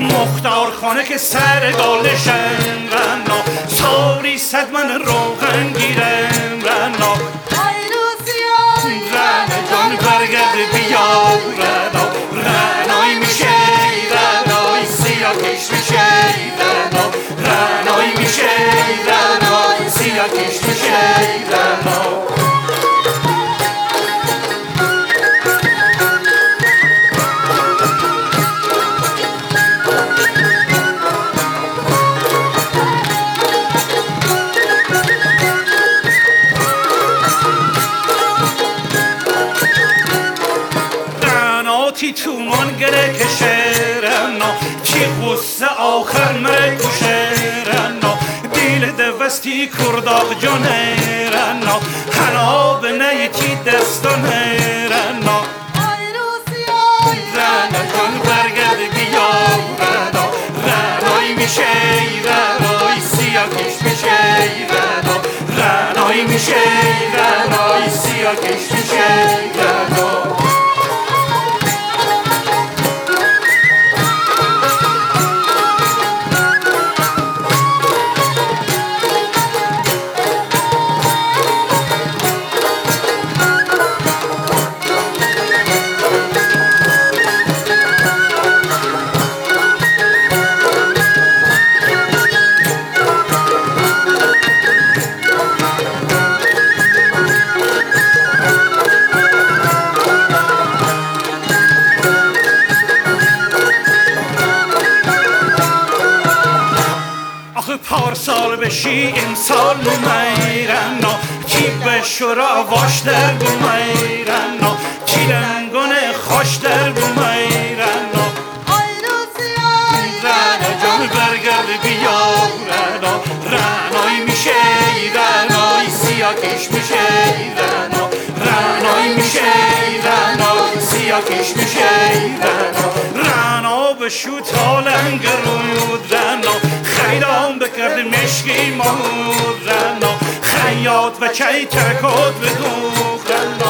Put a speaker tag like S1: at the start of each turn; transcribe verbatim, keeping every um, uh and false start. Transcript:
S1: مختار خانه که سر گالشن رنا ساری صد من روغن گیرم رنا رنا جان برگرد بیا رنا رنای میشه رنای سیاه کش میشه رنا رنای میشه رنای سیاه کش میشه رنا تی تومان گره کشرنا چی غصه آخر مره کشرنا دیل دوستی کرداغ جانرنا حنا به نیتی دستانرنا رنا جان برگرد بیا رنا رنای میشه رنای سیاه کش میشه رنا رنای میشه رنای سیاه کش میشه رنا پارسال بشی امسال نمیرنا کی به شورا واش در بمیرنا کی رنگان خوش در بمیرنا رنا جان برگرد بیا رنا رنای میشه رنای سیاه کش میشه رنا رنای میشه رنای سیاه کش میشه رنا رنا به شو تالنگ رود رنا خیرام بکرد مشکی مهود رنا خیاط و چی ترکات بدوخ رنا